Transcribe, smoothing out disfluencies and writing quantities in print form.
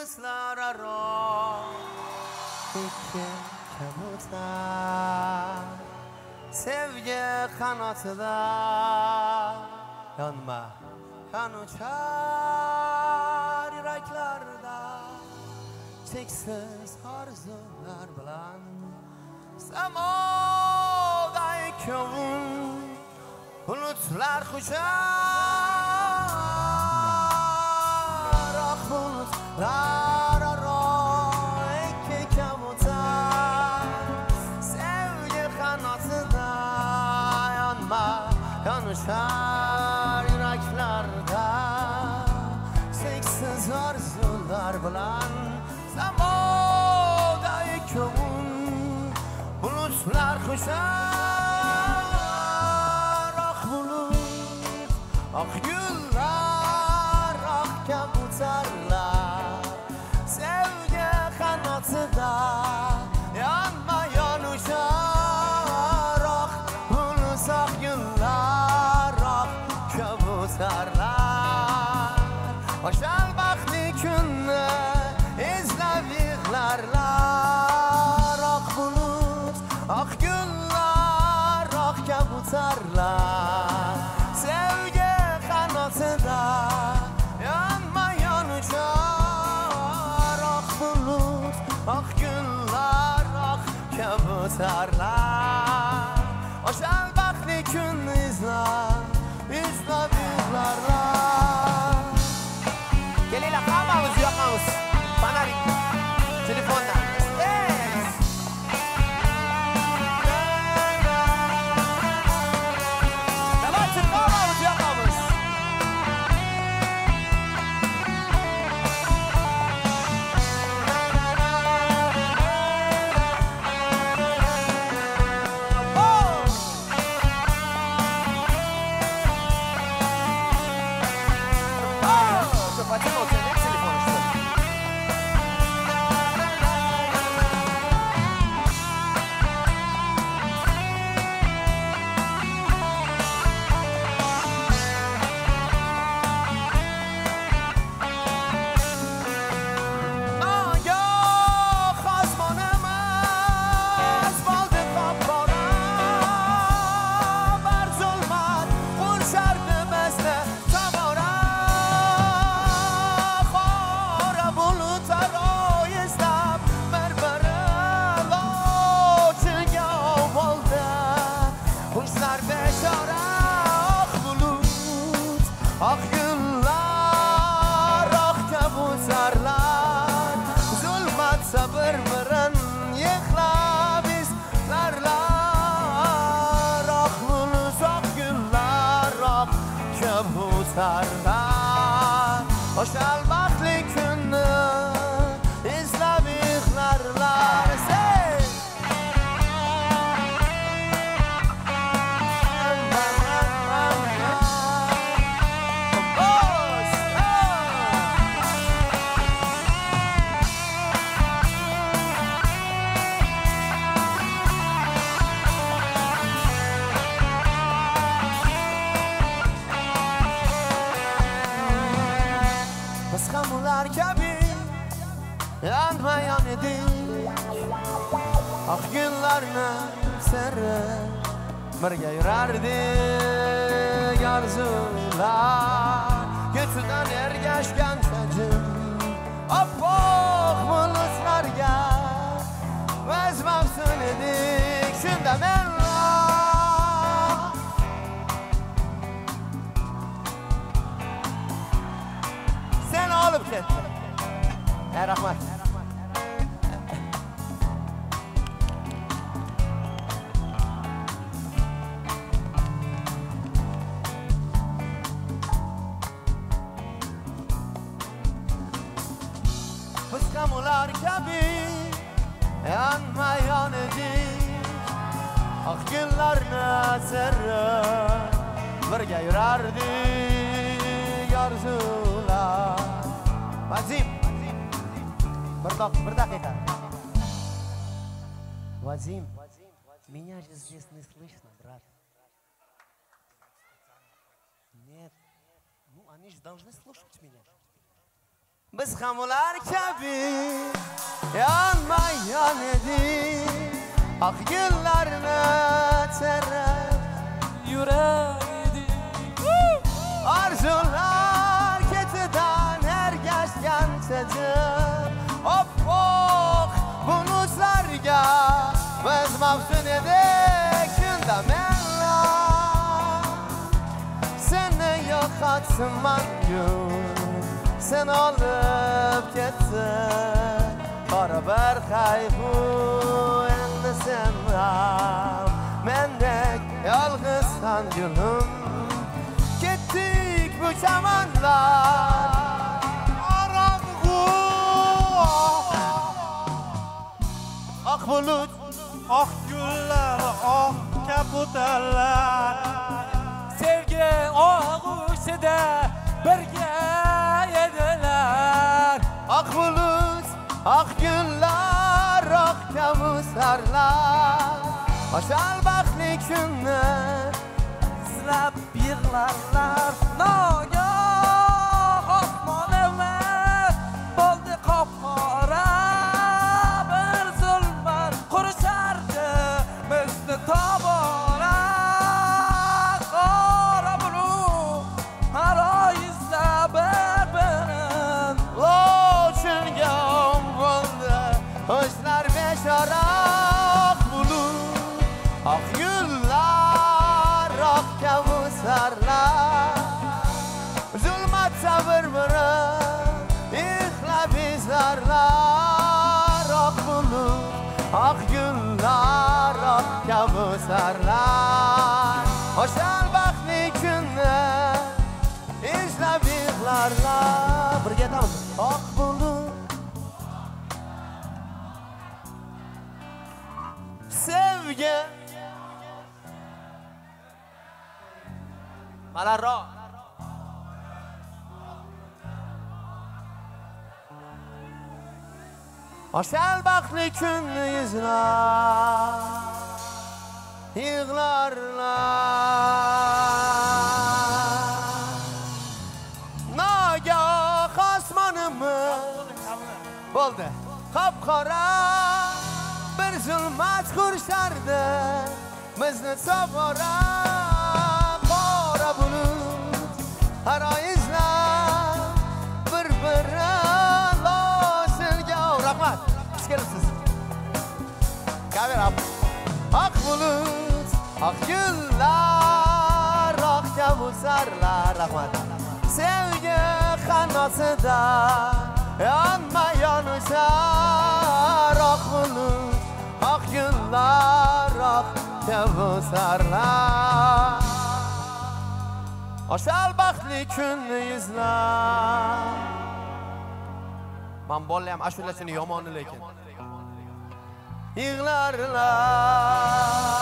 denizler aro iki kabutar sevgi kanatida yanma yan uçar yüreklarda cheksiz orzular bilan samoda ikkoving bulutlar quchar oq bulutlar aro ikki kabutar sevgi qanotida yonma yon uçar yüreklarda cheksiz orzular bilan samoda ikkoving bulutlar quchar oq bulut oq gullar oq kabutarlar sevgi qanotida yonma yon uchar oq bulut oq gullar oq kabutarlar oshal baxtli kunni izlab yig'larlar oq bulut oq gullar oq kabutarlar sevgi qanotida yonma yon uchar oq bulut oq gullar oq kabutarlar oshal baxtli kunni izlab yig'larlar. Kelinglar hammamiz yoqamiz fonarik telefondan. Давайте hammamiz yoqamiz. Потянул тебе телефон, что ли? Oq gullar, oq kabutarlar, zulmat sabr bilan yig'lab izlarlar. Oq bulut, oq gullar, oq kabutarlar, oshal baxtli kunni izlab yig'larlar. Biz ham ular kabi yonma-yon edik, oq gullarni sari birga yurardik orzular ko'chidan ergashgancha jim oppoq bulutlarga biz mafsun edik. Shunda men seni olib ketdim. Rahmat. Biz ham ular kabi yonma-yon edik, oq gullarni sari birga yurardik orzular. Vazim, bir daqiqa. Вадим, меня же здесь не слышно, брат. Нет, ну они же должны слушать меня. Biz ham ular kabi yanmayan edik. Ak güllarni terib yurar edik. Arzular ketidan ergashgan sezib oppoq bulutlarga biz mafsun edik. Shunda menlar seni yo'qotsinman sen olib ketsin qora bir qayg'u. Endi sen ham mendek yolg'izsan gulim. Ketdik bu chamonlar qorong'u. Oq bulut, oq gullar, oq kabutarlar, sevgi og'ushida birga edilar. oq bulut, oq gullar, oq kavsarlar. Oshal baxtli kunni izlab yig'larlar. Nogoh osmon emas bo'ldi qop-qora. Bir zulmat qurishardi bizni tobora. Qora bulut haro izlab bir-birin lo'chinga bo'ldi o'zlar beshora. Oq bulut, oq gullar, oq kavsarlar. Zulmatda bir-birin ixlab izlarlar. Oq bulut, oq gullar, oq kavsarlar. Oshal baxtli kunni izlab yig'larlar. Birga aytamiz. Oq bulut sevgi Malarro oshal baxtli kunni izlab yig'larlar. Nogoh osmonimiz bo'ldi qop-qora. Bir zulmat qurishardi bizni tobora. Qora bulut haro izlab bir-birin lo'singa. Rahmat, xush kelibsiz. Kamera. Oq bulut, oq gullar, oq kavsarlar. Rahmat. Sevgi qanotida yonma-yon uchar. Oq bulut, oq gullar, oq kavsarlar. Oshal baxtli kunni izlab. Men bolam ashulachini yomoni lekin yig'larlar.